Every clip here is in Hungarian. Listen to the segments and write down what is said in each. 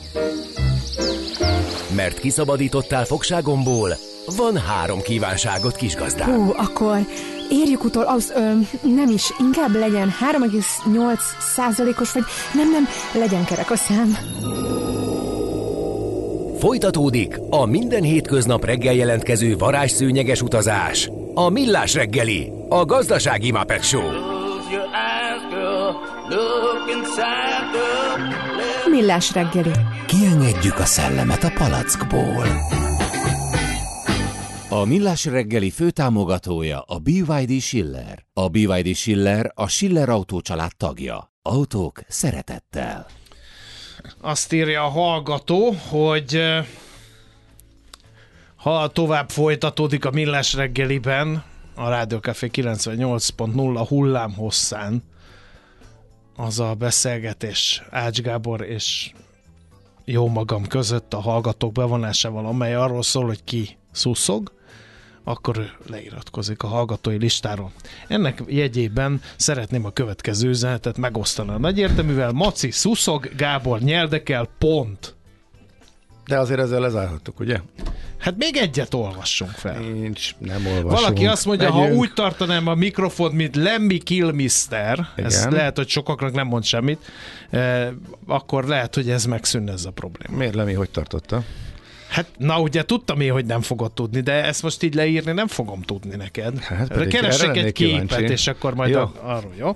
Mert kiszabadítottál fogságomból, van 3 kívánságot, kisgazdám. Akkor érjük utol, nem is, inkább legyen 3,8%-os, vagy nem, legyen kerek a szám. Folytatódik a minden hétköznap reggel jelentkező varázsszőnyeges utazás. A Millás reggeli, a gazdasági Muppet Show. Millás reggeli. Kiengedjük a szellemet a palackból. A Millás reggeli főtámogatója a BYD Schiller. A BYD Schiller a Schiller Autó család tagja. Autók szeretettel. Azt írja a hallgató, hogy ha tovább folytatódik a Millás reggeliben, a Rádió Café 98.0 hullám hosszán, az a beszélgetés Ács Gábor és jó magam között a hallgatók bevonásával, amely arról szól, hogy ki szuszog, akkor ő leiratkozik a hallgatói listáról. Ennek jegyében szeretném a következő üzenetet megosztani a nagyértelművel. Maci szuszog, Gábor nyeldekel, pont. De azért ezzel lezárhattuk, ugye? Hát még egyet olvassunk fel. Nem olvasunk. Valaki azt mondja, megyünk. ha úgy tartanám a mikrofont, mint Lemmy Kilmister, ez lehet, hogy sokaknak nem mond semmit, akkor lehet, hogy ez megszűnne ez a probléma. Miért Lemmy, hogy tartotta? Hát, na ugye tudtam én, hogy nem fogod tudni, de ezt most így leírni nem fogom tudni neked. Hát keresek egy képet, kíváncsi. és akkor majd arról, jó?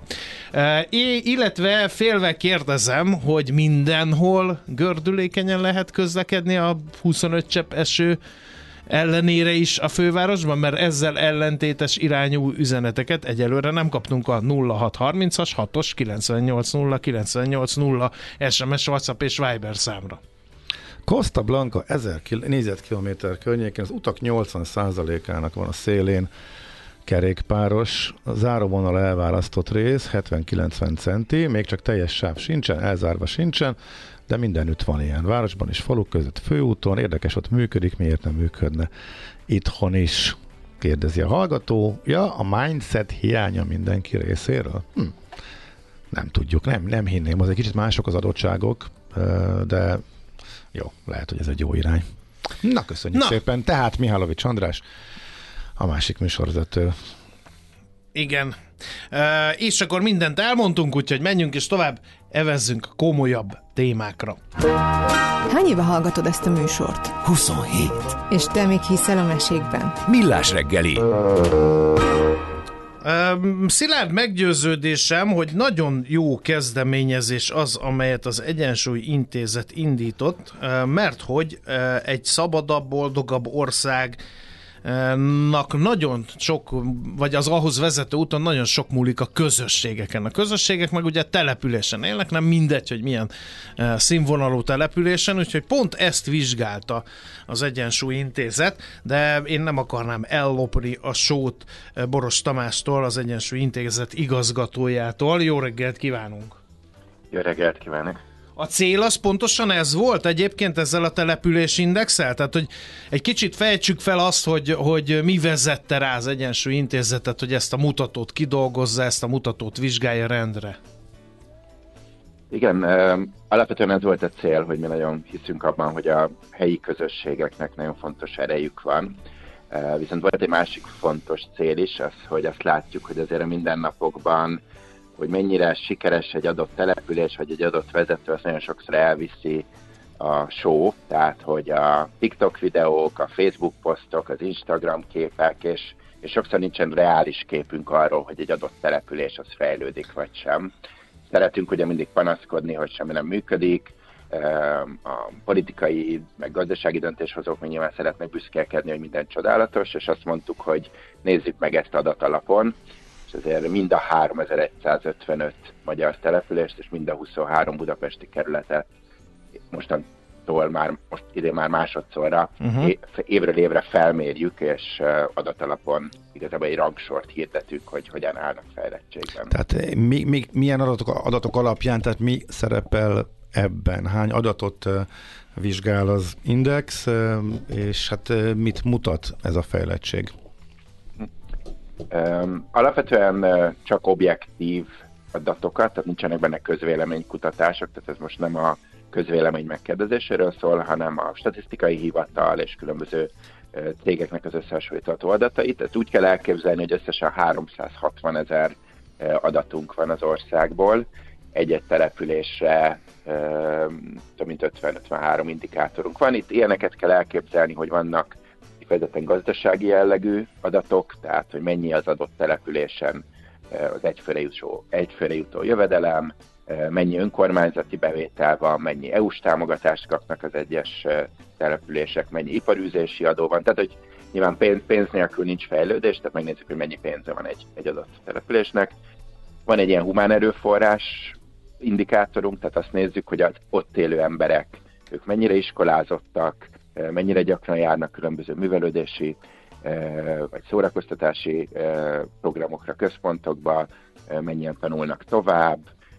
Illetve félve kérdezem, hogy mindenhol gördülékenyen lehet közlekedni a 25 csepp eső ellenére is a fővárosban, mert ezzel ellentétes irányú üzeneteket egyelőre nem kaptunk a 0630-as 6-os 980 980 SMS, WhatsApp és Viber számra. Costa Blanca 1000 négyzetkilométer környékén, az utak 80%-ának van a szélén kerékpáros, a záróvonal elválasztott rész 70-90 centi, még csak teljes sáv sincsen, elzárva sincsen, de mindenütt van ilyen. Városban is, faluk között, főúton, érdekes, ott működik, miért nem működne itthon is, kérdezi a hallgató. Ja, a mindset hiánya mindenki részéről? Nem tudjuk, nem hinném, az egy kicsit mások az adottságok, de jó, lehet, hogy ez egy jó irány. Na, köszönjük szépen. Tehát Mihálovics András, a másik műsorvezető. Igen. És akkor mindent elmondtunk, úgyhogy menjünk és tovább evezzünk komolyabb témákra. Hány éve hallgatod ezt a műsort? 27. És te még hiszel a mesékben? Millás reggeli. Szilárd meggyőződésem, hogy nagyon jó kezdeményezés az, amelyet az Egyensúly Intézet indított, mert hogy egy szabadabb, boldogabb országnak nagyon sok, vagy az ahhoz vezető úton nagyon sok múlik a közösségeken. A közösségek meg ugye településen élnek, nem mindegy, hogy milyen színvonalú településen, úgyhogy pont ezt vizsgálta az Egyensúly Intézet, de én nem akarnám ellopni a sót Boros Tamástól, az Egyensúly Intézet igazgatójától. Jó reggelt kívánunk! Jó reggelt kívánok! A cél az pontosan ez volt egyébként ezzel a településindexel? Tehát, hogy egy kicsit fejtsük fel azt, hogy mi vezette rá az Egyensúly Intézetet, hogy ezt a mutatót kidolgozza, ezt a mutatót vizsgálja rendre. Igen, alapvetően ez volt a cél, hogy mi nagyon hiszünk abban, hogy a helyi közösségeknek nagyon fontos erejük van. Viszont volt egy másik fontos cél is, az, hogy azt látjuk, hogy azért a mindennapokban, hogy mennyire sikeres egy adott település, vagy egy adott vezető, azt nagyon sokszor elviszi a show, tehát hogy a TikTok videók, a Facebook posztok, az Instagram képek, és sokszor nincsen reális képünk arról, hogy egy adott település az fejlődik, vagy sem. Szeretünk ugye mindig panaszkodni, hogy semmi nem működik, a politikai, meg gazdasági döntéshozók még nyilván szeretnek büszkélkedni, hogy minden csodálatos, és azt mondtuk, hogy nézzük meg ezt adatalapon, és azért mind a 3155 magyar települést, és mind a 23 budapesti kerületet mostantól most idén már másodszorra évről évre felmérjük, és adatalapon igazából egy rangsort hirdetünk, hogy hogyan állnak fejlettségben. Tehát milyen adatok alapján, tehát mi szerepel ebben? Hány adatot vizsgál az index, és hát mit mutat ez a fejlettség? Alapvetően csak objektív adatokat, tehát nincsenek benne közvéleménykutatások, tehát ez most nem a közvélemény megkérdezéséről szól, hanem a statisztikai hivatal és különböző cégeknek az összehasonlítható adatait. Ezt úgy kell elképzelni, hogy összesen 360 000 adatunk van az országból. Egy-egy településre több mint 50-53 indikátorunk van. Itt ilyeneket kell elképzelni, hogy vannak kifejezetten gazdasági jellegű adatok, tehát hogy mennyi az adott településen az egyfőre jutó jövedelem, mennyi önkormányzati bevétel van, mennyi EU-s támogatást kapnak az egyes települések, mennyi iparűzési adó van. Tehát, hogy nyilván pénz nélkül nincs fejlődés, tehát megnézzük, hogy mennyi pénze van egy adott településnek. Van egy ilyen humán erőforrás indikátorunk, tehát azt nézzük, hogy az ott élő emberek, ők mennyire iskolázottak, mennyire gyakran járnak különböző művelődési vagy szórakoztatási programokra, központokba, mennyien tanulnak tovább,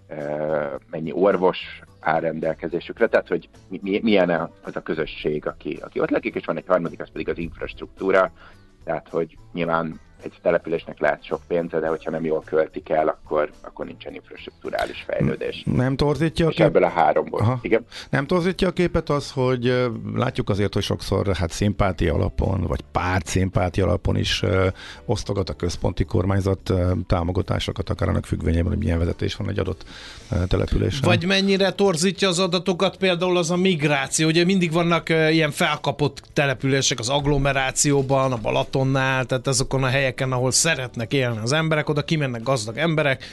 mennyi orvos áll rendelkezésükre, tehát hogy milyen az a közösség, aki ott lakik, és van egy harmadik, az pedig az infrastruktúra, tehát hogy nyilván egy településnek lehet sok pénze, de hogyha nem jól költik el, akkor nincsen infrastrukturális fejlődés. Nem torzítja a képet? Ebből a háromból. Igen? Nem torzítja a képet az, hogy látjuk azért, hogy sokszor szimpátia alapon, vagy párt szimpátia alapon is osztogat a központi kormányzat támogatásokat, akár annak függvényében, hogy milyen vezetés van egy adott településen. Vagy mennyire torzítja az adatokat például az a migráció. Ugye mindig vannak ilyen felkapott települések az agglomerációban, a Balatonnál, tehát azokon a helyeken, ahol szeretnek élni az emberek, oda kimennek gazdag emberek,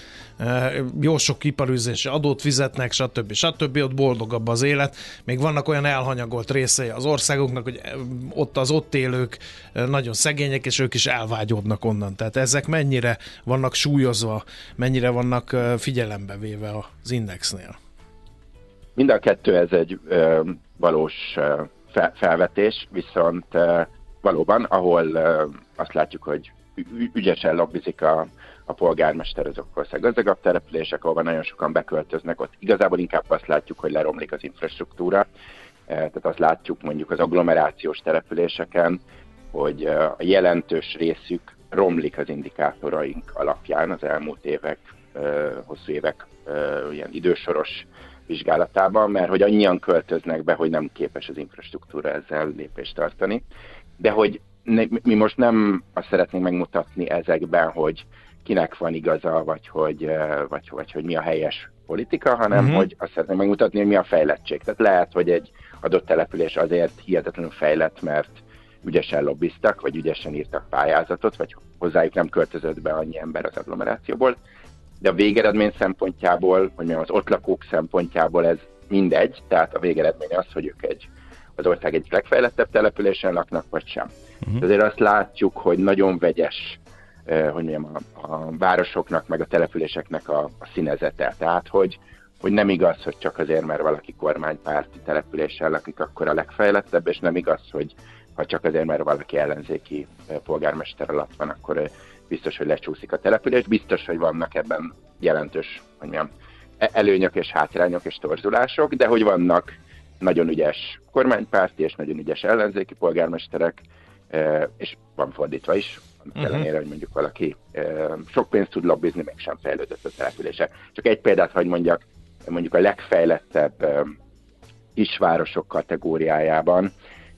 jó sok iparűzési adót fizetnek, stb. Ott boldogabb az élet. Még vannak olyan elhanyagolt részei az országoknak, hogy ott az ott élők nagyon szegények, és ők is elvágyódnak onnan. Tehát ezek mennyire vannak súlyozva, mennyire vannak figyelembe véve az indexnél? Mind a kettő ez egy valós felvetés, viszont valóban, ahol azt látjuk, hogy ügyesen lobbizik a polgármester, azok ország gazdagabb települések, ahol nagyon sokan beköltöznek, ott igazából inkább azt látjuk, hogy leromlik az infrastruktúra. Tehát azt látjuk mondjuk az agglomerációs településeken, hogy a jelentős részük romlik az indikátoraink alapján az elmúlt évek, hosszú évek ilyen idősoros vizsgálatában, mert hogy annyian költöznek be, hogy nem képes az infrastruktúra ezzel lépést tartani. De hogy mi most nem azt szeretnénk megmutatni ezekben, hogy kinek van igaza, vagy hogy mi a helyes politika, hanem hogy azt szeretnénk megmutatni, hogy mi a fejlettség. Tehát lehet, hogy egy adott település azért hihetetlenül fejlett, mert ügyesen lobbiztak, vagy ügyesen írtak pályázatot, vagy hozzájuk nem költözött be annyi ember az agglomerációból. De a végeredmény szempontjából, hogy mondjam, az ott lakók szempontjából ez mindegy, tehát a végeredmény az, hogy ők az ország egyik legfejlettebb településen laknak, vagy sem. Azért azt látjuk, hogy nagyon vegyes, hogy mondjam, a városoknak, meg a településeknek a színezete. Tehát, hogy nem igaz, hogy csak azért, mert valaki kormánypárti településen lakik, akkor a legfejlettebb, és nem igaz, hogy ha csak azért, mert valaki ellenzéki polgármester alatt van, akkor biztos, hogy lecsúszik a település. Biztos, hogy vannak ebben jelentős, hogy mondjam, előnyök és hátrányok és torzulások, de hogy vannak nagyon ügyes kormánypárti és nagyon ügyes ellenzéki polgármesterek, és van fordítva is, annak ellenére, hogy mondjuk valaki sok pénzt tud lobbizni, mégsem fejlődött a települése. Csak egy példát hagy mondjak, mondjuk a legfejlettebb kisvárosok kategóriájában,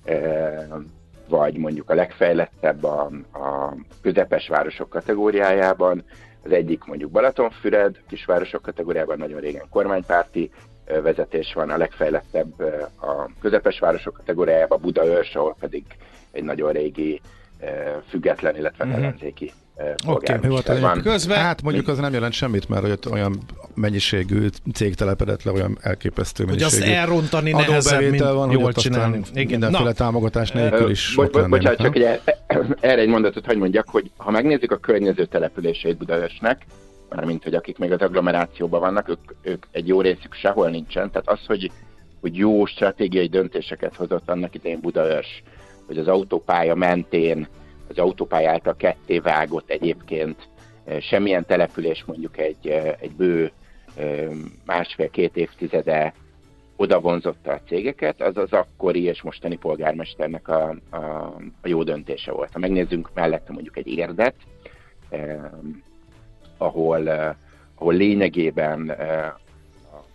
vagy mondjuk a legfejlettebb a közepes városok kategóriájában, az egyik mondjuk Balatonfüred, kisvárosok kategóriában nagyon régen kormánypárti vezetés van, a legfejlettebb a közepes városok kategóriájában Budaörs, ahol pedig egy nagyon régi független, illetve ellenzéki polgármester van. Közben... Hát mondjuk az nem jelent semmit, mert olyan mennyiségű cég telepedett le, olyan elképesztő mennyiségű. Hogy azt elrontani nehezebb, mint van, jól csinálni. Mindenféle támogatás nélkül is. Bocsánat, csak erre egy mondatot hagy mondjak, hogy ha megnézzük a környező településeit Budaörsnek, mármint, hogy akik még az agglomerációban vannak, ők egy jó részük sehol nincsen. Tehát az, hogy jó stratégiai döntéseket hozott annak idején Budaörs, hogy az autópálya mentén, az autópálya által ketté vágott egyébként semmilyen település mondjuk egy bő másfél-két évtizede oda vonzotta a cégeket, az az akkori és mostani polgármesternek a jó döntése volt. Ha megnézzünk mellette mondjuk egy Érdet, ahol lényegében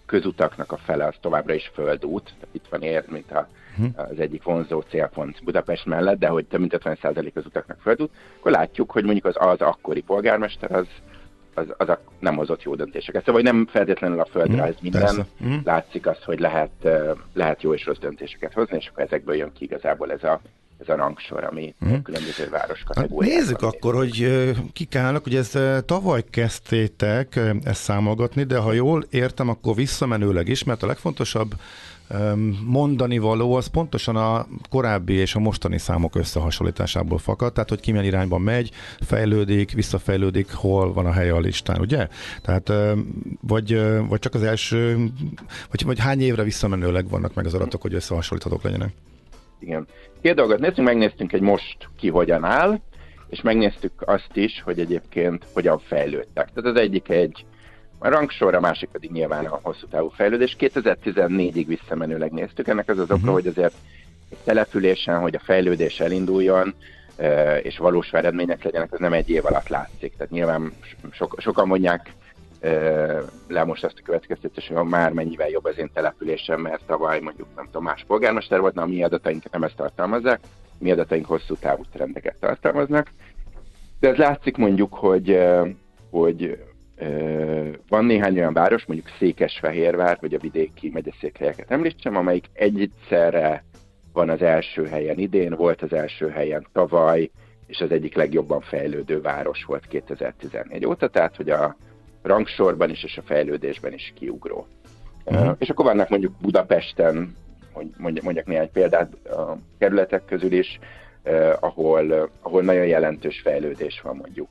közutaknak a fele az továbbra is földút, tehát itt van mint az egyik vonzó célpont Budapest mellett, de hogy több mint 50% az utaknak földút, akkor látjuk, hogy mondjuk az akkori polgármester az nem hozott jó döntéseket. Szóval nem feltétlenül a földrajz minden, látszik az, hogy lehet jó és rossz döntéseket hozni, és akkor ezekből jön ki igazából ez a rangsor, ami különböző város kategóriákban. Nézzük akkor, hogy kik állnak, ugye ezt tavaly kezdtétek ezt számolgatni, de ha jól értem, akkor visszamenőleg is, mert a legfontosabb mondani való az pontosan a korábbi és a mostani számok összehasonlításából fakad, tehát hogy ki milyen irányban megy, fejlődik, visszafejlődik, hol van a helye a listán, ugye? Tehát vagy csak az első, vagy hány évre visszamenőleg vannak meg az adatok, hogy összehasonlíthatók legyenek? Igen. Két dolgot néztünk, megnéztünk, hogy most ki hogyan áll, és megnéztük azt is, hogy egyébként hogyan fejlődtek. Tehát az egyik egy rangsor, a másik pedig nyilván a hosszú távú fejlődés. 2014-ig visszamenőleg néztük. Ennek az oka, hogy azért egy településen, hogy a fejlődés elinduljon, és valós eredmények legyenek, az nem egy év alatt látszik. Tehát nyilván sokan mondják le most azt a következtetés, hogy már mennyivel jobb az én településem, mert tavaly mondjuk nem tudom, más polgármester volt, a mi adataink nem ezt tartalmazzák, mi adataink hosszú távú trendeket tartalmaznak. De ez látszik mondjuk, hogy van néhány olyan város, mondjuk Székesfehérvár, vagy a vidéki megyeszékhelyeket említsem, amelyik egyszerre van az első helyen idén, volt az első helyen tavaly, és az egyik legjobban fejlődő város volt 2014 óta, tehát hogy a rangsorban is és a fejlődésben is kiugró. És akkor vannak mondjuk Budapesten, hogy mondjak néhány példát a kerületek közül is, ahol nagyon jelentős fejlődés van mondjuk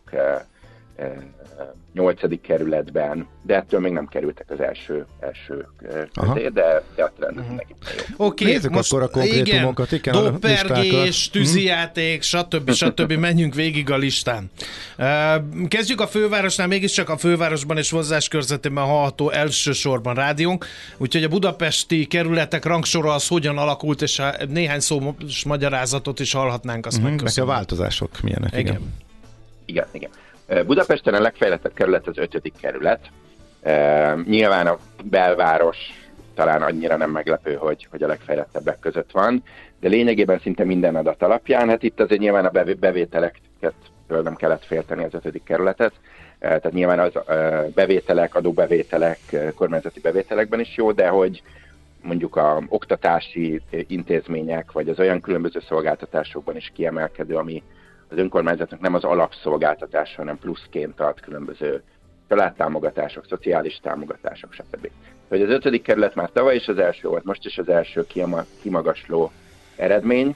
8. kerületben, de ettől még nem kerültek az első közé, de a trend mindenképpen jó. Oké, nézzük most akkor a konkrétumokat, igen, dobpergés, tűzijáték, stb. Menjünk végig a listán. Kezdjük a fővárosnál, mégiscsak a fővárosban és vonzás körzetében hallható elsősorban rádiónk, úgyhogy a budapesti kerületek rangsora az hogyan alakult, és néhány szós magyarázatot is hallhatnánk, azt megköszönöm. A változások milyenek? Igen. Budapesten a legfejlettebb kerület az 5. kerület. Nyilván a belváros talán annyira nem meglepő, hogy a legfejlettebbek között van, de lényegében szinte minden adat alapján, hát itt azért nyilván a bevételeket nem kellett félteni az 5. kerületet, tehát nyilván az bevételek, adóbevételek, kormányzati bevételekben is jó, de hogy mondjuk a oktatási intézmények, vagy az olyan különböző szolgáltatásokban is kiemelkedő, ami az önkormányzatnak nem az alapszolgáltatás, hanem pluszként ad különböző családtámogatások, szociális támogatások, stb. Hogy az 5. kerület már tavaly is az első volt, most is az első kimagasló eredmény.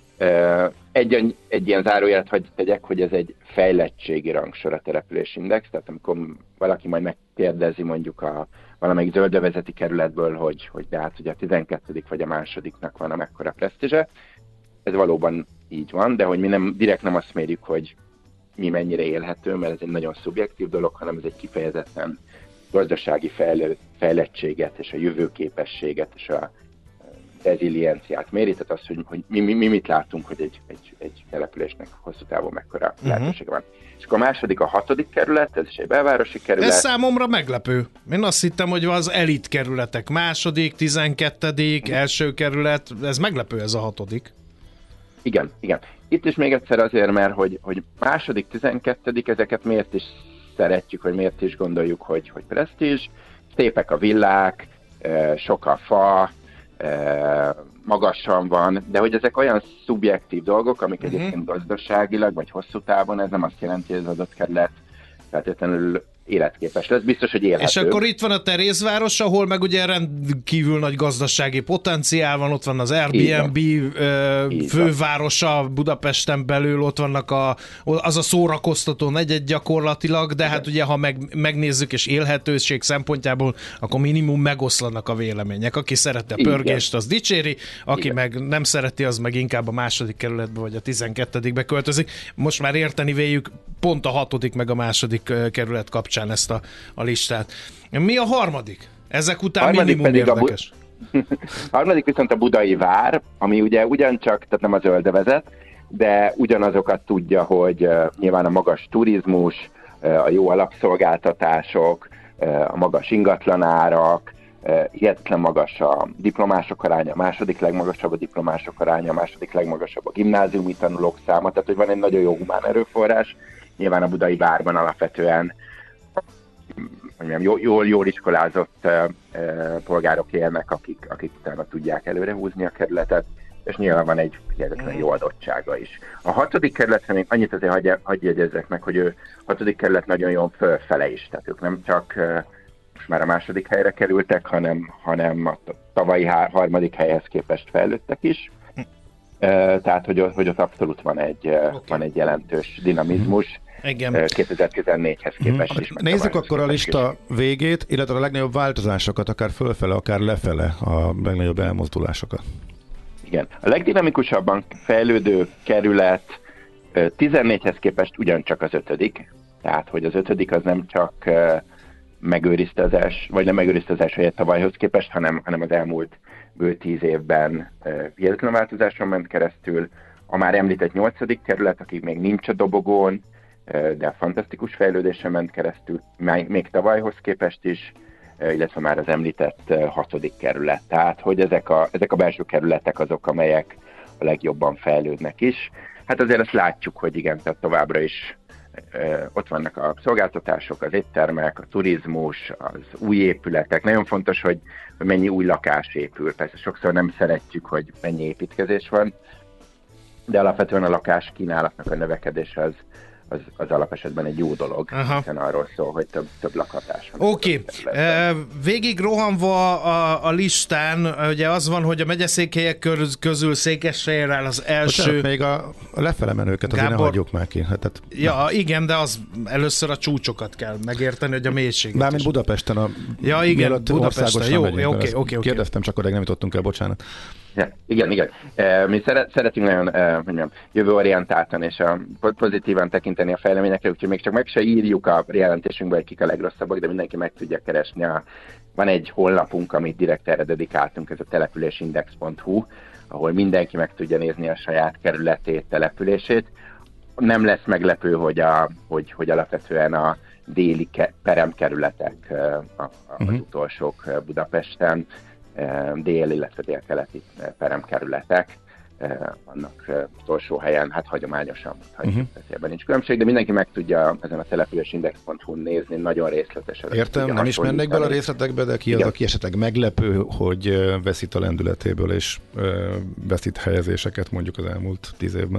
Egy ilyen zárójelet hagy tegyek, hogy ez egy fejlettségi rangsor a településindex, tehát amikor valaki majd megkérdezi mondjuk valamelyik zöldövezeti kerületből, hogy de hát ugye a 12. vagy a másodiknak van a mekkora presztízse. Ez valóban így van, de hogy mi nem azt mérjük, hogy mi mennyire élhető, mert ez egy nagyon szubjektív dolog, hanem ez egy kifejezetten gazdasági fejlettséget és a jövőképességet és a rezilienciát méri, tehát az, hogy mi mit látunk, hogy egy településnek hosszú távon mekkora lehetősége van. És akkor a második a 6. kerület, ez is egy belvárosi kerület. Ez számomra meglepő. Én azt hittem, hogy az elit kerületek. Második, 12., első kerület, ez meglepő ez a 6. Igen. Itt is még egyszer azért, mert hogy második, 12. ezeket miért is szeretjük, vagy miért is gondoljuk, hogy presztízs. Szépek a villák, sok a fa, magasan van, de hogy ezek olyan szubjektív dolgok, amik egyébként gazdaságilag, vagy hosszú távon, ez nem azt jelenti, hogy az adott kerület feltétlenül életképes lesz, biztos, hogy élhető. És akkor itt van a Terézváros, ahol meg ugye rendkívül nagy gazdasági potenciál van, ott van az Airbnb fővárosa Budapesten belül, ott vannak az a szórakoztató negyed gyakorlatilag, de hát ugye ha megnézzük és élhetőség szempontjából, akkor minimum megoszlanak a vélemények. Aki szereti a pörgést, az dicséri, aki meg nem szereti, az meg inkább a második kerületbe vagy a 12-be költözik. Most már érteni véljük pont a 6. meg a második kerület kapcsán ezt a listát. Mi a harmadik? Ezek után minimum érdekes. Harmadik viszont a Budai Vár, ami ugye ugyancsak, tehát nem a zöldövezet, de ugyanazokat tudja, hogy nyilván a magas turizmus, a jó alapszolgáltatások, a magas ingatlanárak, hihetetlen magas a diplomások aránya, a második legmagasabb a diplomások aránya, a második legmagasabb a gimnáziumi tanulók száma, tehát hogy van egy nagyon jó humán erőforrás. Nyilván a budai várban alapvetően jól iskolázott polgárok élnek, akik utána tudják előre húzni a kerületet, és nyilván van egy hihetetlen jó adottsága is. A 6. kerületre még annyit azért hagyj jegyezzek meg, hogy ő 6. kerület nagyon jól fölfele is, tehát ők nem csak most már a 2. helyre kerültek, hanem a tavalyi 3. helyhez képest fejlődtek is. Tehát, hogy ott abszolút van egy jelentős dinamizmus. 2014-hez képest is. Nézzük akkor a lista végét, illetve a legnagyobb változásokat, akár fölfele, akár lefele, a legnagyobb elmozdulásokat. Igen. A legdinamikusabban fejlődő kerület 14-hez képest ugyancsak az 5. Tehát, hogy az 5. az nem csak megőrizte az első helyet tavalyhoz képest, hanem az elmúlt bő 10 évben hihetetlen változáson ment keresztül. A már említett 8. kerület, akik még nincs a dobogón, de fantasztikus fejlődésen ment keresztül, még tavalyhoz képest is, illetve már az említett 6. kerület. Tehát, hogy ezek a belső kerületek azok, amelyek a legjobban fejlődnek is. Hát azért azt látjuk, hogy igen, tehát továbbra is ott vannak a szolgáltatások, az éttermek, a turizmus, az új épületek. Nagyon fontos, hogy mennyi új lakás épül. Persze sokszor nem szeretjük, hogy mennyi építkezés van, de alapvetően a lakáskínálatnak a növekedése az alapesetben egy jó dolog, hiszen arról szól, hogy több lakhatás van. Oké. Végig rohanva a listán, ugye az van, hogy a megyeszékhelyek közül Székesfehér áll az első. Bocsánat, még a lefele menőket azért ne hagyjuk már ki. Hát, ja, igen, de az először a csúcsokat kell megérteni, hogy a mélységet. Bármint Budapesten ja, igen, Budapesten. Jó, oké. Kérdeztem, csak odáig nem jutottunk el, bocsánat. Ja, igen. Mi szeretünk nagyon jövőorientáltan és pozitívan tekinteni a fejleményekre, úgyhogy még csak meg se írjuk a jelentésünkbe, hogy kik a legrosszabbak, de mindenki meg tudja keresni. Van egy honlapunk, amit direkt erre dedikáltunk, ez a településindex.hu, ahol mindenki meg tudja nézni a saját kerületét, települését. Nem lesz meglepő, hogy alapvetően a déli peremkerületek az utolsók Budapesten, dél, illetve délkeleti peremkerületek vannak utolsó helyen, hát hagyományosan, ebben nincs különbség, de mindenki meg tudja ezen a településindex.hu-n nézni, nagyon részletesen. Értem, nem is mennék bele a részletekbe, de ki az, aki esetleg meglepő, hogy veszít a lendületéből, és veszít helyezéseket mondjuk az elmúlt 10 évben?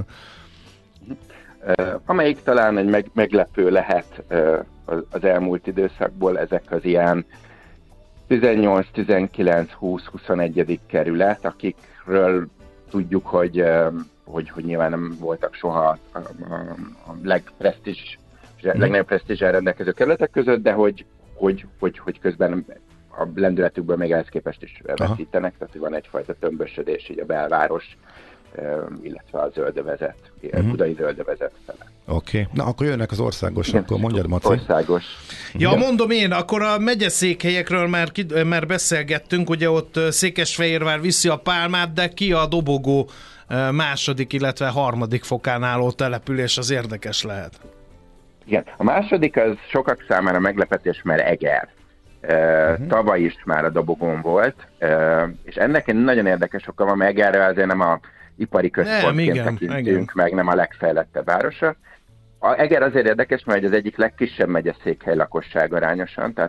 Amelyik talán egy meglepő lehet az elmúlt időszakból, ezek az ilyen 18, 19, 20, 21. kerület, akikről tudjuk, hogy nyilván nem voltak soha a legnagyobb presztízsel rendelkező kerületek között, de hogy közben a lendületükből még ehhez képest is veszítenek, tehát van egyfajta tömbösödés így a belváros, illetve a zöldövezet, budai zöldövezet fele. Oké. Na, akkor jönnek az országos, akkor mondjad, Maci. Országos. Ja, mondom én, akkor a megyeszékhelyekről már beszélgettünk, ugye ott Székesfehérvár viszi a pálmát, de ki a dobogó második, illetve 3. fokán álló település, az érdekes lehet. Igen, a második az sokak számára meglepetés, mert Eger. Tavaly is már a dobogón volt, és ennek egy nagyon érdekes oka van, mert Egerre azért nem a ipari központként tekintünk, meg nem a legfejlettebb városa. A Eger azért érdekes, mert az egyik legkisebb megyeszékhely lakosság arányosan, tehát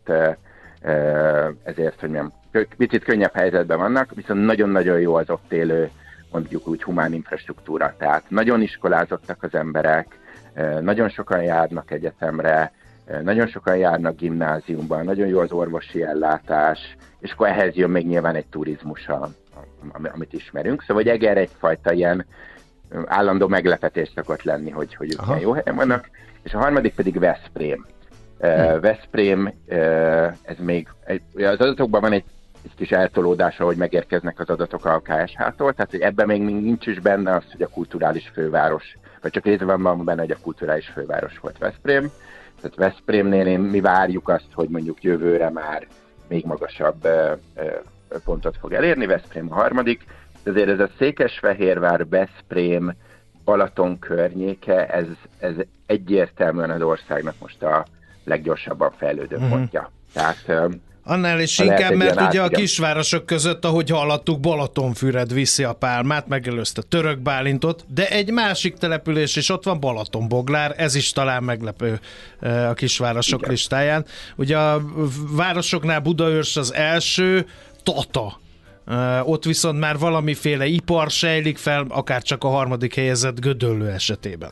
ezért hogy mondjam, picit könnyebb helyzetben vannak, viszont nagyon-nagyon jó az ott élő, mondjuk úgy humán infrastruktúra, tehát nagyon iskolázottak az emberek, nagyon sokan járnak egyetemre, nagyon sokan járnak gimnáziumban, nagyon jó az orvosi ellátás, és akkor ehhez jön még nyilván egy turizmus, amit ismerünk. Szóval hogy Eger egyfajta ilyen állandó meglepetés szokott lenni, hogy ilyen jó helyen vannak. És a 3. pedig Veszprém. Veszprém, ez még, az adatokban van egy kis eltolódása, hogy megérkeznek az adatok a KSH-tól, tehát hogy ebben még nincs is benne az, hogy a kulturális főváros, vagy csak részben van benne, hogy a kulturális főváros volt Veszprém. Tehát Veszprémnél mi várjuk azt, hogy mondjuk jövőre már még magasabb pontot fog elérni, Veszprém a 3. Azért ez a Székesfehérvár, Veszprém, Balaton környéke, ez egyértelműen az országnak most a leggyorsabban fejlődő pontja. Tehát Annál is inkább, mert ugye a kisvárosok között, ahogy hallottuk, Balatonfüred viszi a pálmát, megelőzte Török Bálintot, de egy másik település is ott van, Balatonboglár, ez is talán meglepő a kisvárosok igen. listáján. Ugye a városoknál Budaörs az első, Tata. Ott viszont már valamiféle ipar sejlik fel, akár csak a harmadik helyezett Gödöllő esetében.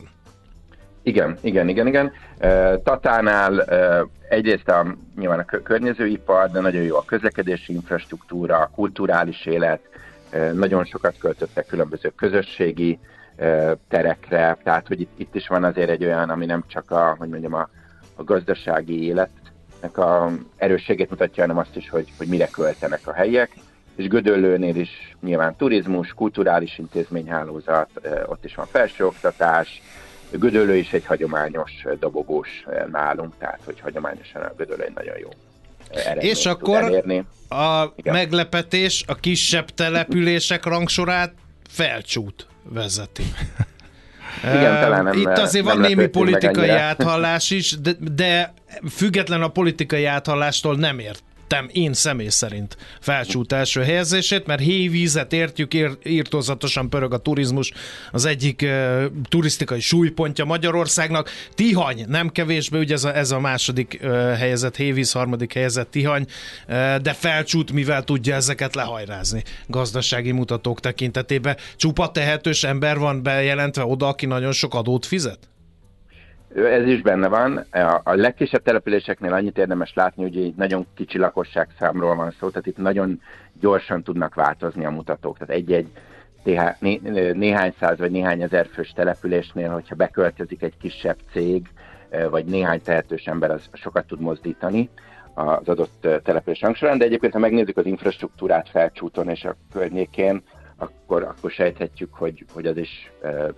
Igen. Tatánál egyrészt nyilván a környezőipar, de nagyon jó a közlekedési infrastruktúra, a kulturális élet, nagyon sokat költöttek különböző közösségi terekre, tehát hogy itt is van azért egy olyan, ami nem csak a gazdasági életnek a erősségét mutatja, hanem azt is, hogy mire költenek a helyiek. És Gödöllőnél is nyilván turizmus, kulturális intézményhálózat, ott is van felsőoktatás. Gödöllő is egy hagyományos dobogós nálunk, tehát hogy hagyományosan a Gödöllő egy nagyon jó eredményt és akkor elérni. Igen. Meglepetés, a kisebb települések rangsorát Felcsút vezeti. Igen, talán nem, itt azért nem van némi politikai áthallás is, de független a politikai áthallástól nem értem én személy szerint Felcsút első helyezését, mert hévízet értjük, írtózatosan pörög a turizmus, az egyik turisztikai súlypontja Magyarországnak. Tihany, nem kevésbé, ugye ez a második helyezett hévíz, harmadik helyezett Tihany, de Felcsút mivel tudja ezeket lehajrázni gazdasági mutatók tekintetében. Csupa tehetős ember van bejelentve oda, aki nagyon sok adót fizet? Ez is benne van. A legkisebb településeknél annyit érdemes látni, hogy egy nagyon kicsi lakosságszámról van szó, tehát itt nagyon gyorsan tudnak változni a mutatók. Tehát egy-egy néhány száz vagy néhány ezer fős településnél, hogyha beköltözik egy kisebb cég, vagy néhány tehetős ember, az sokat tud mozdítani az adott település rangsorán, de egyébként, ha megnézzük az infrastruktúrát Felcsúton és a környékén, akkor sejthetjük, hogy az is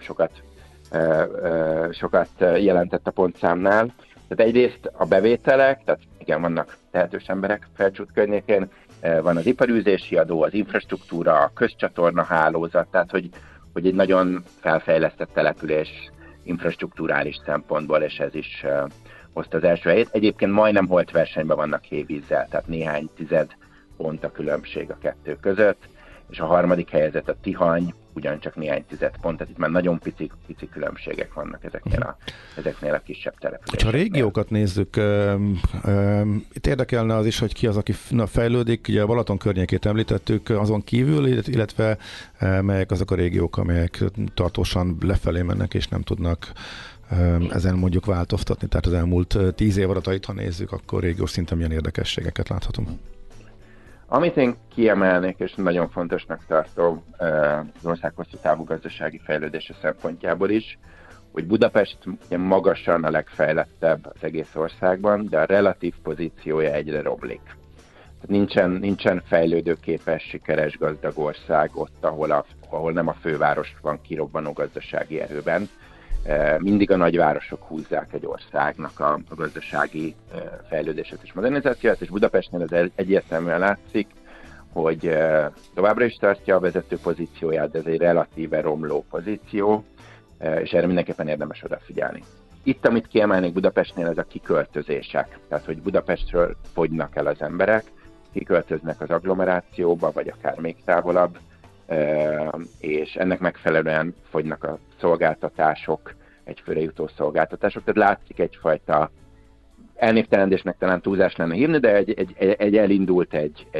sokat jelentett a pontszámnál. Tehát egyrészt a bevételek, tehát igen, vannak tehetős emberek Felcsút környékén, van az iparűzési adó, az infrastruktúra, a közcsatorna hálózat, tehát hogy egy nagyon felfejlesztett település infrastruktúrális szempontból, és ez is hozta az első helyét. Egyébként majdnem holt versenyben vannak hévízzel, tehát néhány tized pont a különbség a kettő között, és a harmadik helyezett a Tihany, ugyancsak néhány tized pont, tehát itt már nagyon pici különbségek vannak ezeknél a kisebb településeknél. Ha a régiókat nézzük, itt érdekelne az is, hogy ki az, aki fejlődik, ugye a Balaton környékét említettük, azon kívül, illetve melyek azok a régiók, amelyek tartósan lefelé mennek, és nem tudnak ezen mondjuk változtatni, tehát az elmúlt 10 év adatait, ha nézzük, akkor régiós szinten milyen érdekességeket láthatunk. Amit én kiemelnék, és nagyon fontosnak tartom az ország hosszú távú gazdasági fejlődése szempontjából is, hogy Budapest ugye magasan a legfejlettebb az egész országban, de a relatív pozíciója egyre romlik. Nincsen fejlődőképes, sikeres, gazdag ország ott, ahol nem a főváros van kirobbanó gazdasági erőben. Mindig a nagyvárosok húzzák egy országnak a gazdasági fejlődését és modernizációját, és Budapestnél ez egyértelműen látszik, hogy továbbra is tartja a vezető pozícióját, de ez egy relatíve romló pozíció, és erre mindenképpen érdemes odafigyelni. Itt, amit kiemelnék Budapestnél, ez a kiköltözések, tehát hogy Budapestről fogynak el az emberek, kiköltöznek az agglomerációba, vagy akár még távolabb, és ennek megfelelően fogynak a szolgáltatások, egyfőre jutó szolgáltatások, tehát látszik egyfajta elnévtelendésnek talán túlzás lenne hívni, de elindult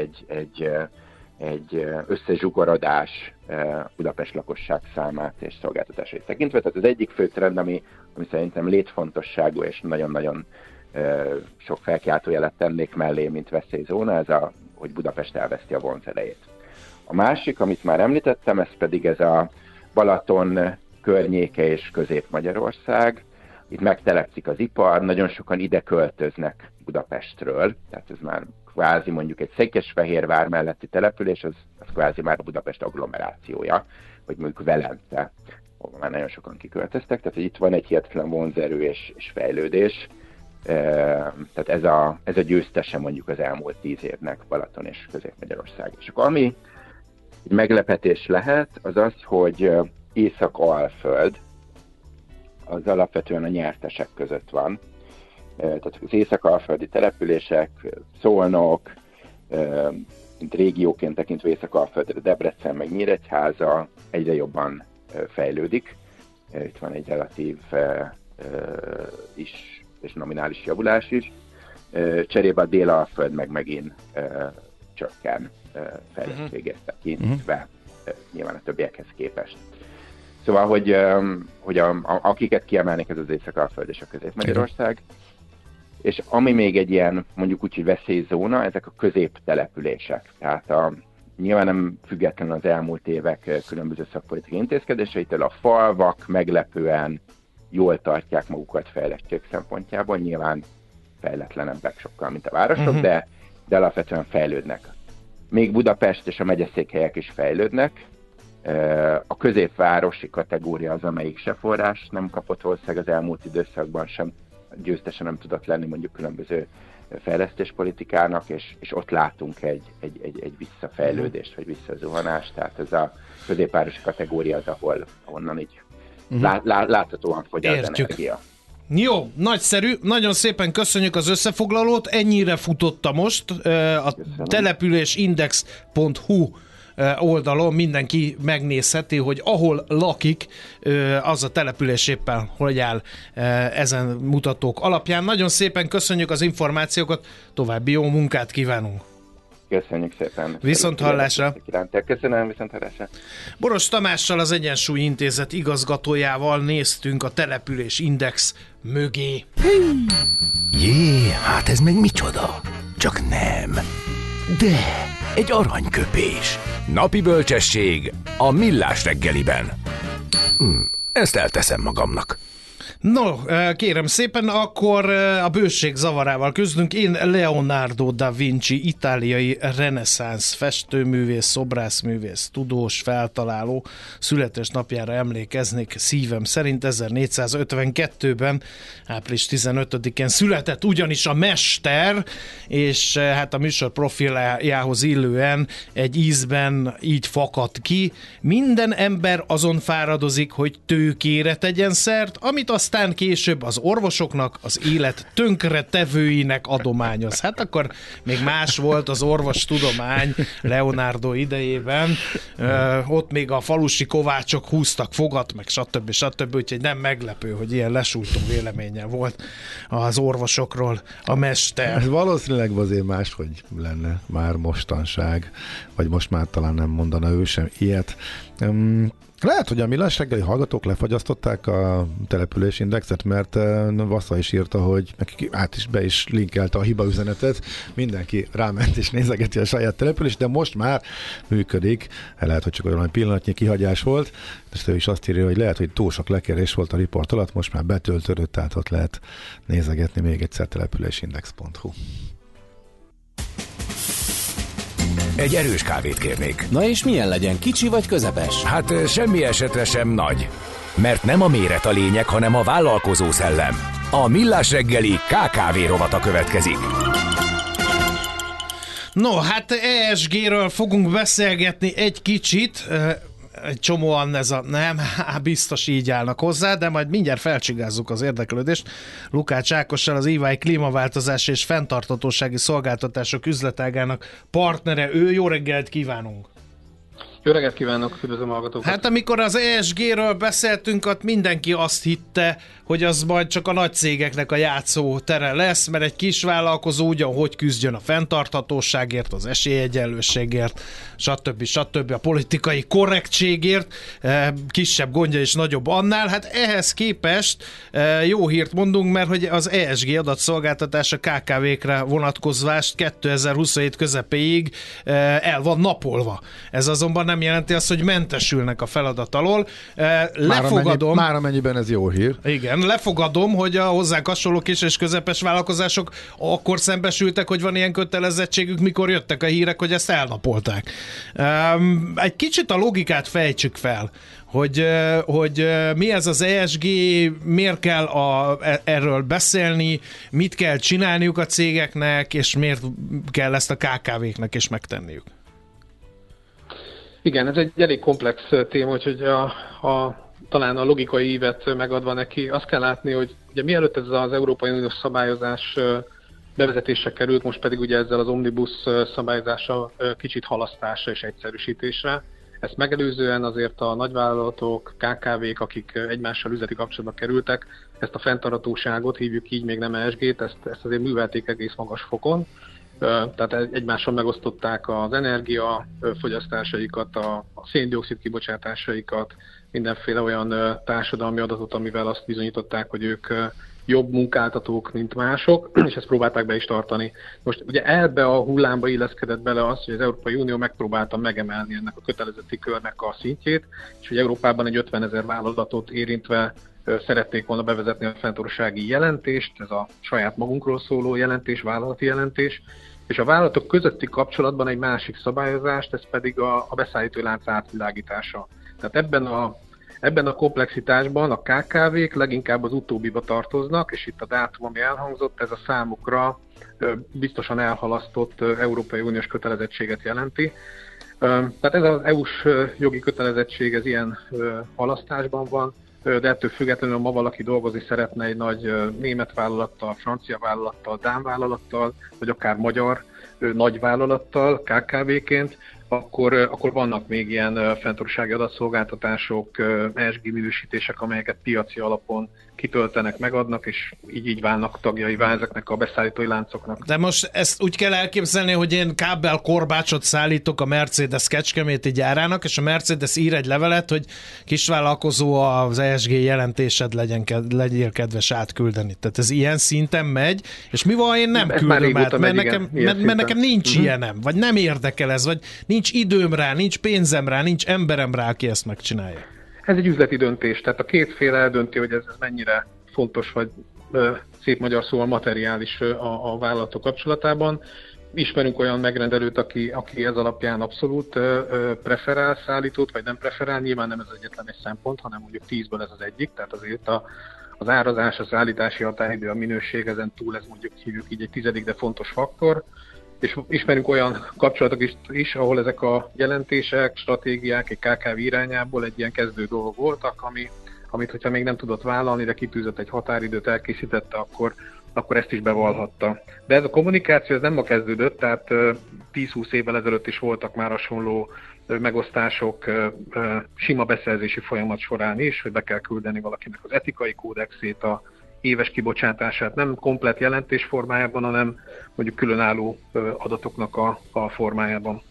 egy összezsugorodás Budapest lakosság számát és szolgáltatásait tekintve. Tehát az egyik fő trend, ami szerintem létfontosságú és nagyon-nagyon sok felkiáltójelet tennék mellé, mint veszélyzóna, hogy Budapest elveszti a vonzerejét. A másik, amit már említettem, ez pedig ez a Balaton környéke és Közép-Magyarország. Itt megtelepszik az ipar, nagyon sokan ide költöznek Budapestről, tehát ez már kvázi mondjuk egy Székesfehérvár melletti település, az kvázi már a Budapest agglomerációja, vagy mondjuk Velence, ahol már nagyon sokan kiköltöztek, tehát itt van egy hihetetlen vonzerő és fejlődés. Tehát ez a győztese mondjuk az elmúlt 10 évnek Balaton és Közép-Magyarország. És akkor ami egy meglepetés lehet, az az, hogy Észak-Alföld az alapvetően a nyertesek között van. Tehát az észak-alföldi települések, Szolnok, mint régióként tekintve Észak-Alföldre, Debrecen meg Nyíregyháza egyre jobban fejlődik. Itt van egy relatív és nominális javulás is. Cserébe a Dél-Alföld meg megint csökken fejlettséget tekintve, nyilván a többiekhez képest. Szóval, hogy akiket kiemelnék, ez az Észak-Alföld és a Közép-Magyarország. És ami még egy ilyen, mondjuk úgy, hogy veszélyzóna, ezek a középtelepülések. Tehát nyilván nem függetlenül az elmúlt évek különböző szakpolitikai intézkedéseitől, a falvak meglepően jól tartják magukat fejlettség szempontjából, nyilván fejletlenebbek sokkal, mint a városok, de alapvetően fejlődnek. Még Budapest és a megyeszékhelyek is fejlődnek. A középvárosi kategória az, amelyik se forrás nem kapott valószínűleg az elmúlt időszakban sem, győztesen nem tudott lenni mondjuk különböző fejlesztéspolitikának, és ott látunk egy visszafejlődést, vagy visszazuhanást, tehát ez a középvárosi kategória az, ahonnan így láthatóan fogy az energia. Jó, nagyszerű, nagyon szépen köszönjük az összefoglalót, ennyire futotta most a településindex.hu oldalon mindenki megnézheti, hogy ahol lakik, az a település éppen hogy áll ezen mutatók alapján. Nagyon szépen köszönjük az információkat, további jó munkát kívánunk! Köszönjük szépen! Viszonthallásra! Köszönöm, viszonthallásra! Boros Tamással, az Egyensúly Intézet igazgatójával néztünk a településindex mögé. Jé, hát ez meg micsoda? Csak nem. De egy aranyköpés. Napi bölcsesség a Millás reggeliben. Ezt elteszem magamnak. No, kérem szépen, akkor a bőség zavarával küzdünk. Én Leonardo da Vinci, itáliai reneszánsz festőművész, szobrászművész, tudós, feltaláló születésnapjára emlékeznék szívem szerint. 1452-ben, április 15-én született ugyanis a mester, és hát a műsor profiljához illően egy ízben így fakad ki. Minden ember azon fáradozik, hogy tőkére tegyen szert, amit aztán később az orvosoknak, az élet tönkretevőinek adományoz. Hát akkor még más volt az orvostudomány Leonardo idejében. Ott még a falusi kovácsok húztak fogat, meg stb. Úgyhogy nem meglepő, hogy ilyen lesújtó véleménye volt az orvosokról a mester. Valószínűleg azért máshogy lenne már mostanság, vagy most már talán nem mondana ő sem ilyet. Lehet, hogy a Millás reggeli hallgatók lefagyasztották a településindexet, mert Vassza is írta, hogy be is linkelte a hibaüzenetet, mindenki ráment és nézegeti a saját települést, de most már működik. Lehet, hogy csak olyan pillanatnyi kihagyás volt, és ő is azt írja, hogy lehet, hogy túl sok lekérés volt a riport alatt, most már betöltődött, tehát ott lehet nézegetni még egyszer településindex.hu. Egy erős kávét kérnék. Na és milyen legyen, kicsi vagy közepes? Hát semmi esetre sem nagy. Mert nem a méret a lényeg, hanem a vállalkozó szellem. A Millás reggeli KKV rovata következik. No, hát ESG-ről fogunk beszélgetni egy kicsit. Egy csomóan biztos így állnak hozzá, de majd mindjárt felcsigázzuk az érdeklődést. Lukács Ákossal, az EY klímaváltozás és fenntarthatósági szolgáltatások üzletágának partnere ő. Jó reggelt kívánunk! Jó reggelt kívánok, üdvözlöm a hallgatókat! Hát amikor az ESG-ről beszéltünk, ott mindenki azt hitte, hogy az majd csak a nagy cégeknek a játszó tere lesz, mert egy kis vállalkozó ugyanhogy küzdjön a fenntarthatóságért, az esélyegyenlőségért, stb. A politikai korrektségért, kisebb gondja és nagyobb annál. Hát ehhez képest jó hírt mondunk, mert hogy az ESG adatszolgáltatás a KKV-kre vonatkozvást 2027 közepéig el van napolva. Ez azonban nem jelenti azt, hogy mentesülnek a feladat alól. Már amennyiben ez jó hír. Igen, lefogadom, hogy a hozzánk hasonló kis és közepes vállalkozások akkor szembesültek, hogy van ilyen kötelezettségük, mikor jöttek a hírek, hogy ezt elnapolták. Egy kicsit a logikát fejtsük fel, hogy mi ez az ESG, miért kell erről beszélni, mit kell csinálniuk a cégeknek, és miért kell ezt a KKV-knek is megtenniük. Igen, ez egy elég komplex téma, úgyhogy talán a logikai ívet megadva neki, azt kell látni, hogy ugye mielőtt ez az Európai Uniós szabályozás bevezetésre került, most pedig ugye ezzel az omnibus szabályozással kicsit halasztásra és egyszerűsítésre. Ezt megelőzően azért a nagyvállalatok, KKV-k, akik egymással üzleti kapcsolatba kerültek, ezt a fenntarthatóságot, hívjuk így, még nem ESG-t, ezt azért művelték egész magas fokon. Tehát egymással megosztották az energiafogyasztásaikat, a szén-dioxid kibocsátásaikat, mindenféle olyan társadalmi adatot, amivel azt bizonyították, hogy ők jobb munkáltatók, mint mások, és ezt próbálták be is tartani. Most ugye ebbe a hullámba illeszkedett bele az, hogy az Európai Unió megpróbálta megemelni ennek a kötelezetti körnek a szintjét, és hogy Európában egy 50 000 vállalatot érintve szerették volna bevezetni a fenntarthatósági jelentést, ez a saját magunkról szóló jelentés, vállalati jelentés, és a vállalatok közötti kapcsolatban egy másik szabályozást, ez pedig a beszállítói lánc átvilágítása. Tehát ebben a komplexitásban a KKV-k leginkább az utóbbiba tartoznak, és itt a dátum, ami elhangzott, ez a számukra biztosan elhalasztott Európai Uniós kötelezettséget jelenti. Tehát ez az EU-s jogi kötelezettség, ez ilyen halasztásban van, de ettől függetlenül, ma valaki dolgozni szeretne egy nagy német vállalattal, francia vállalattal, dán vállalattal, vagy akár magyar nagy vállalattal, KKV-ként, akkor vannak még ilyen fenntarthatósági adatszolgáltatások, ESG minősítések, amelyeket piaci alapon kitöltenek, megadnak, és így válnak tagjaivá ezeknek a beszállítói láncoknak. De most ezt úgy kell elképzelni, hogy én kábel korbácsot szállítok a Mercedes Kecskeméti gyárának, és a Mercedes ír egy levelet, hogy kisvállalkozó, az ESG jelentésed legyél kedves átküldeni. Tehát ez ilyen szinten megy, és mi van, én nem küldöm át, mert nekem nincs ilyenem, vagy nem érdekel ez, vagy nincs időm rá, nincs pénzem rá, nincs emberem rá, aki ezt megcsinálja. Ez egy üzleti döntés, tehát a két fél eldönti, hogy ez mennyire fontos, vagy szép magyar szóval materiális a vállalatok kapcsolatában. Ismerünk olyan megrendelőt, aki ez alapján abszolút preferál szállítót, vagy nem preferál, nyilván nem ez egyetlen egy szempont, hanem mondjuk 10-ből ez az egyik, tehát azért az árazás, a szállítási határidő, a minőség, ezen túl ez mondjuk hívjuk így egy 10., de fontos faktor. És ismerünk olyan kapcsolatok is, ahol ezek a jelentések, stratégiák egy KKV irányából egy ilyen kezdő dolgok voltak, amit hogyha még nem tudott vállalni, de kitűzött egy határidőt, elkészítette, akkor ezt is bevallhatta. De ez a kommunikáció ez nem ma kezdődött, tehát 10-20 évvel ezelőtt is voltak már hasonló megosztások sima beszerzési folyamat során is, hogy be kell küldeni valakinek az etikai kódexét, a éves kibocsátását, nem komplett jelentés formájában, hanem mondjuk különálló adatoknak a formájában.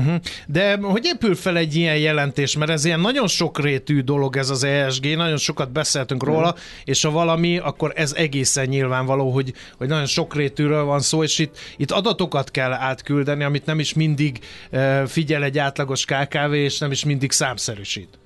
De hogy épül fel egy ilyen jelentés, mert ez ilyen nagyon sokrétű dolog ez az ESG, nagyon sokat beszéltünk róla, és ha valami, akkor ez egészen nyilvánvaló, hogy nagyon sokrétűről van szó, és itt adatokat kell átküldeni, amit nem is mindig figyel egy átlagos KKV, és nem is mindig számszerűsít.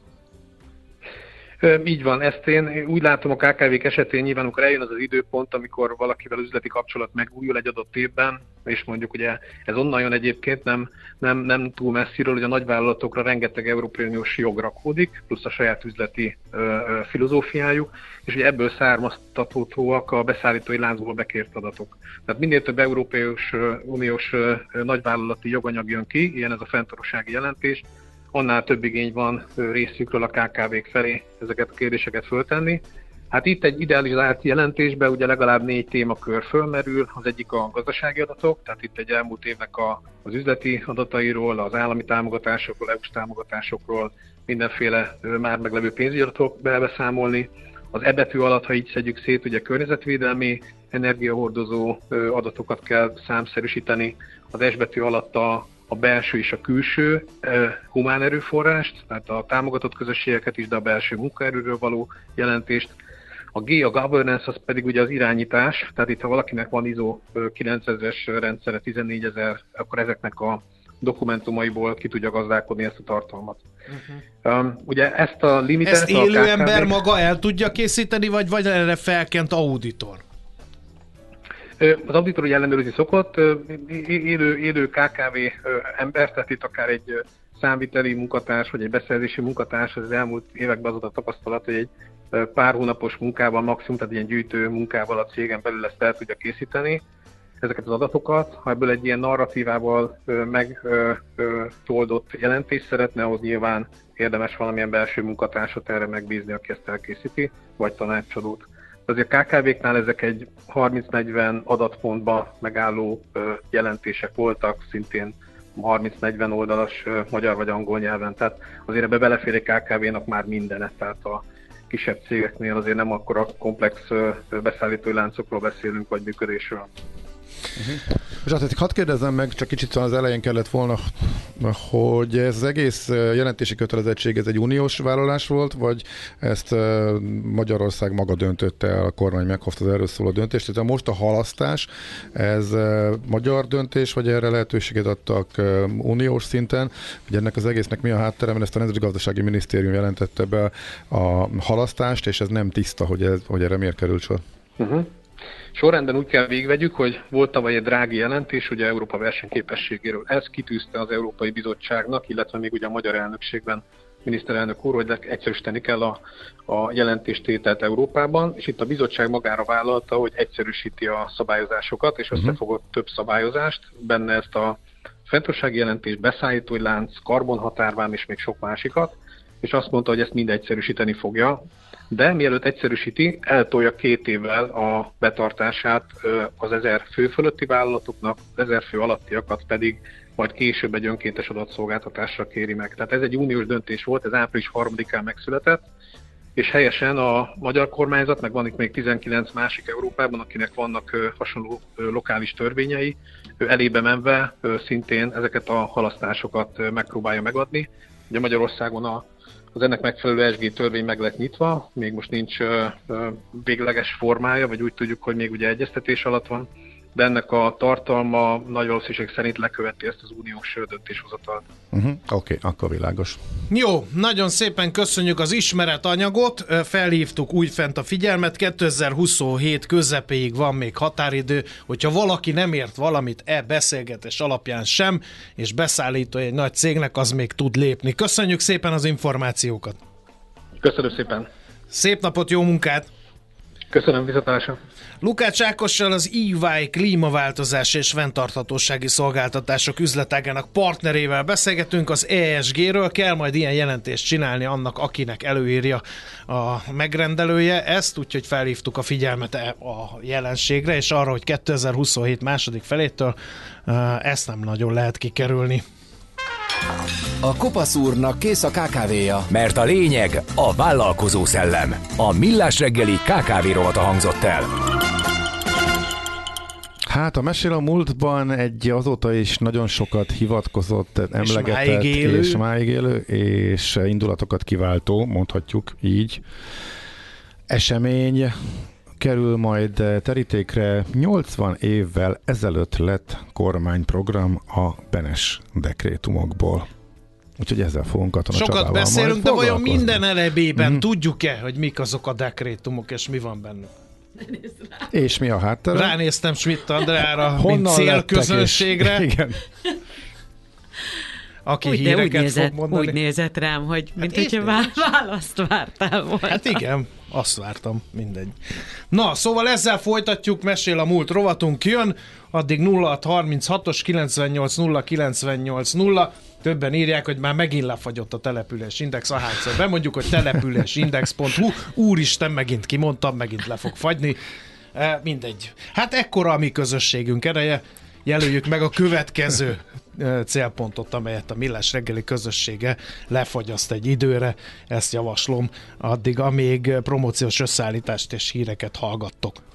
Így van, ezt én úgy látom a KKV-k esetén nyilván, amikor eljön az időpont, amikor valakivel üzleti kapcsolat megújul egy adott évben, és mondjuk ugye ez onnan jön egyébként, nem túl messziről, hogy a nagyvállalatokra rengeteg Európai Uniós jog rakódik, plusz a saját üzleti filozófiájuk, és ugye ebből származtatóak a beszállítói láncból bekért adatok. Tehát minél több Európai Uniós nagyvállalati joganyag jön ki, ilyen ez a fenntarthatósági jelentés, annál több igény van részükről a KKV-k felé ezeket a kérdéseket föltenni. Hát itt egy idealizált jelentésben ugye legalább 4 témakör fölmerül, az egyik a gazdasági adatok, tehát itt egy elmúlt évnek az üzleti adatairól, az állami támogatásokról, EU-s támogatásokról, mindenféle már meglevő pénzügyi adatok beszámolni. Az E betű alatt, ha így szedjük szét, ugye környezetvédelmi, energiahordozó adatokat kell számszerűsíteni, az S betű alatt a belső és a külső humán erőforrást, tehát a támogatott közösségeket is, de a belső munkaerőről való jelentést. A G, a governance, az pedig ugye az irányítás, tehát itt ha valakinek van ISO 9000-es rendszere, 14.000, akkor ezeknek a dokumentumaiból ki tudja gazdálkodni ezt a tartalmat. Ugye ezt a limitet... Ezt élő ember maga el tudja készíteni, vagy erre felkent auditor? Az auditor ugye ellenőrizni szokott, élő KKV ember, tehát itt akár egy számviteli munkatárs, vagy egy beszerzési munkatárs, az elmúlt években az a tapasztalat, hogy egy pár hónapos munkával, maximum, tehát ilyen gyűjtő munkával a cégen belül ezt el tudja készíteni, ezeket az adatokat. Ha ebből egy ilyen narratívával megtoldott jelentést szeretne, ahhoz nyilván érdemes valamilyen belső munkatársat erre megbízni, aki ezt elkészíti, vagy tanácsadót. Azért KKV-knál ezek egy 30-40 adatpontba megálló jelentések voltak, szintén 30-40 oldalas magyar vagy angol nyelven, tehát azért ebbe belefér egy KKV-nak már mindenet, tehát a kisebb cégeknél azért nem akkora komplex beszállítói láncokról beszélünk, vagy működésről. És azt hadd kérdezzem meg, csak kicsit az elején kellett volna, hogy ez az egész jelentési kötelezettség, ez egy uniós vállalás volt, vagy ezt Magyarország maga döntötte el, a kormány meghozta az erről szóló döntést, tehát most a halasztás, ez magyar döntés, vagy erre lehetőséget adtak uniós szinten, hogy ennek az egésznek mi a háttere, mert ezt a Nemzetgazdasági Minisztérium jelentette be a halasztást, és ez nem tiszta, hogy erre miért került sor. Sorrendben úgy kell végigvegyük, hogy volt tavaly egy Drági jelentés, ugye Európa versenyképességéről. Ez kitűzte az Európai Bizottságnak, illetve még ugye a magyar elnökségben miniszterelnök úr, hogy egyszerűsíteni kell a jelentéstételt Európában, és itt a bizottság magára vállalta, hogy egyszerűsíti a szabályozásokat, és összefogott több szabályozást, benne ezt a fenntarthatósági jelentés, beszállítói lánc, karbonhatárvám és még sok másikat, és azt mondta, hogy ezt mind egyszerűsíteni fogja, de mielőtt egyszerűsíti, eltolja 2 évvel a betartását az 1000 fő fölötti vállalatoknak, az 1000 fő alattiakat pedig majd később egy önkéntes adatszolgáltatásra kéri meg. Tehát ez egy uniós döntés volt, ez április 3-án megszületett, és helyesen a magyar kormányzat, meg van itt még 19 másik Európában, akinek vannak hasonló lokális törvényei, elébe menve szintén ezeket a halasztásokat megpróbálja megadni. Ugye Magyarországon az ennek megfelelő SG törvény meg lett nyitva, még most nincs végleges formája, vagy úgy tudjuk, hogy még ugye egyeztetés alatt van, de ennek a tartalma nagy valószínűség szerint leköveti ezt az uniós döntéshozatalt. Oké, akkor világos. Jó, nagyon szépen köszönjük az ismeretanyagot, felhívtuk újfent a figyelmet, 2027 közepéig van még határidő, hogyha valaki nem ért valamit beszélgetés alapján sem, és beszállító egy nagy cégnek, az még tud lépni. Köszönjük szépen az információkat! Köszönöm szépen! Szép napot, jó munkát! Köszönöm, viszontlátásra! Lukács Ákossal, az EY klímaváltozás és fenntarthatósági szolgáltatások üzletágának partnerével beszélgetünk az ESG-ről. Kell majd ilyen jelentést csinálni annak, akinek előírja a megrendelője ezt, úgyhogy felhívtuk a figyelmet a jelenségre, és arra, hogy 2027 második felétől ezt nem nagyon lehet kikerülni. A Kopasz úrnak kész a kávéja. Mert a lényeg a vállalkozó szellem. A Millás reggeli KKV rovata hangzott el. Hát a Mesél a múltban egy azóta is nagyon sokat hivatkozott, emlegetett és máig élő, és indulatokat kiváltó, mondhatjuk így, esemény kerül majd terítékre. 80 évvel ezelőtt lett kormányprogram a Benes dekrétumokból. Úgyhogy ezzel fogunk Katona Sokat Csabával beszélünk, de vajon minden elebében Mm-hmm. tudjuk-e, hogy mik azok a dekrétumok, és mi van bennük? És mi a háttere? Ránéztem Schmidt Andrára, mint célközönségre. Igen. Aki úgy, híreket fog mondani. Úgy nézett rám, hogy mint Hát hogyha választ vártál volna. Hát igen, azt vártam, mindegy. Na, szóval ezzel folytatjuk, Mesél a múlt rovatunk jön, addig 0636-os 980980. Többen írják, hogy már megint lefagyott a település index, ahányszor bemondjuk, hogy településindex.hu, úristen, megint kimondtam, megint le fog fagyni. Mindegy. Hát ekkora a mi közösségünk ereje, jelöljük meg a következő célpontot, amelyet a Millás reggeli közössége lefagyaszt egy időre, ezt javaslom addig, amíg promóciós összeállítást és híreket hallgattok.